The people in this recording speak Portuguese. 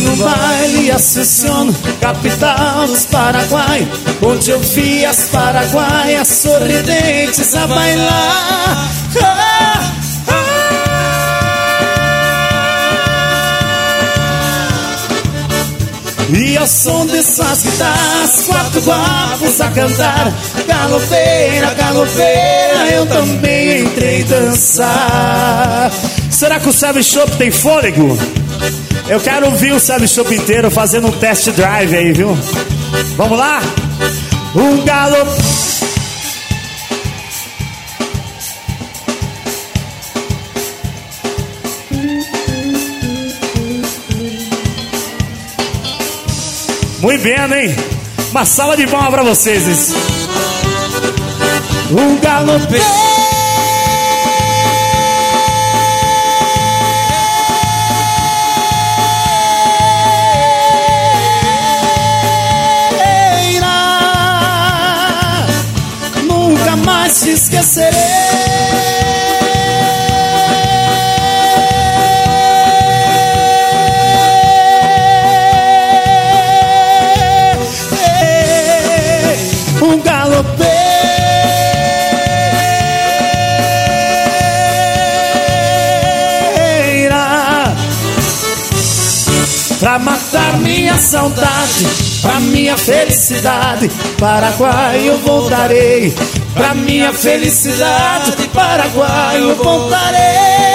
no baile Assunção, capital dos Paraguai, onde eu vi as paraguaias sorridentes a bailar. E ao som dessas guitarras, 4 guapos a cantar. Galopeira, galopeira, eu também entrei dançar. Será que o Seven Shop tem fôlego? Eu quero ouvir o Seven Shop inteiro fazendo um test drive aí, viu? Vamos lá? Um galo. Muito bem, hein? Uma salva de palmas pra vocês. Um galopeiro. Nunca mais te esquecerei. Um galopeira pra matar minha saudade, pra minha felicidade, Paraguai eu voltarei. Pra minha felicidade, Paraguai eu voltarei.